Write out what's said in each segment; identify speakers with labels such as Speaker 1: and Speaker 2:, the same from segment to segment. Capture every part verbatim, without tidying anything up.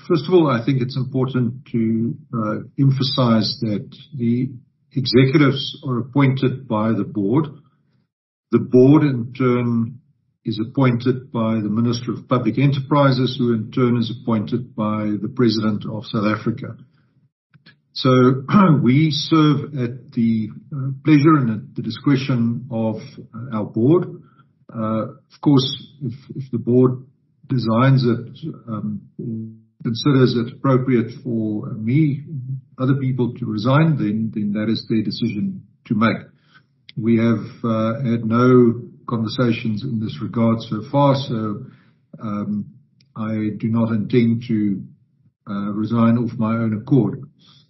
Speaker 1: First of all, I think it's important to uh, emphasize that the executives are appointed by the board. The board, in turn, is appointed by the Minister of Public Enterprises, who in turn is appointed by the President of South Africa. So we serve at the uh, pleasure and at the discretion of uh, our board. Uh, of course, if, if the board designs it, um, considers it appropriate for me, other people to resign, then, then that is their decision to make. We have uh, had no conversations in this regard so far, so um, I do not intend to uh, resign off my own accord.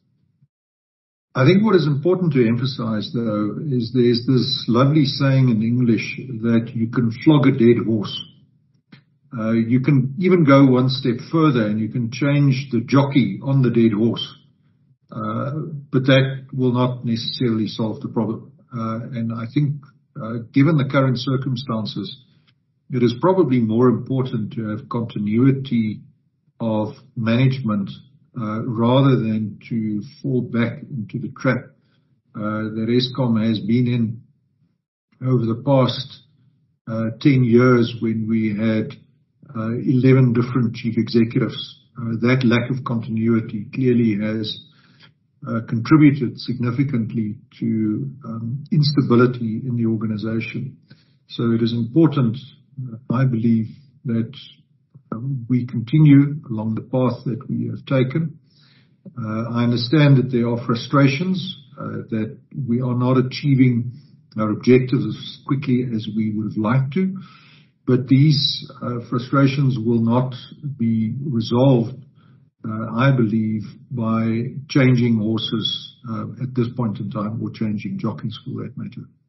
Speaker 1: I think what is important to emphasize, though, is there's this lovely saying in English that you can flog a dead horse. Uh, you can even go one step further and you can change the jockey on the dead horse. Uh, but that will not necessarily solve the problem. Uh, and I think, uh, given the current circumstances, it is probably more important to have continuity of management uh, rather than to fall back into the trap uh, that Eskom has been in over the past uh, ten years when we had uh, eleven different chief executives. Uh, that lack of continuity clearly has uh, contributed significantly to um, instability in the organization. So it is important, uh, I believe, that um, we continue along the path that we have taken. Uh, I understand that there are frustrations, uh, that we are not achieving our objectives as quickly as we would have liked to, but these uh, frustrations will not be resolved, uh, I believe, by changing horses uh, at this point in time, or changing jockeys for that matter.